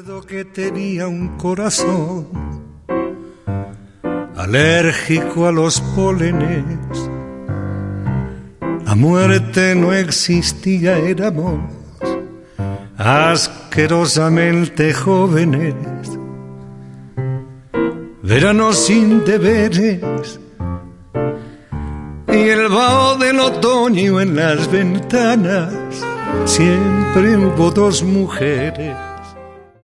Que tenía un corazón alérgico a los pólenes. La muerte no existía, éramos asquerosamente jóvenes. Verano sin deberes y el vaho del otoño en las ventanas. Siempre hubo dos mujeres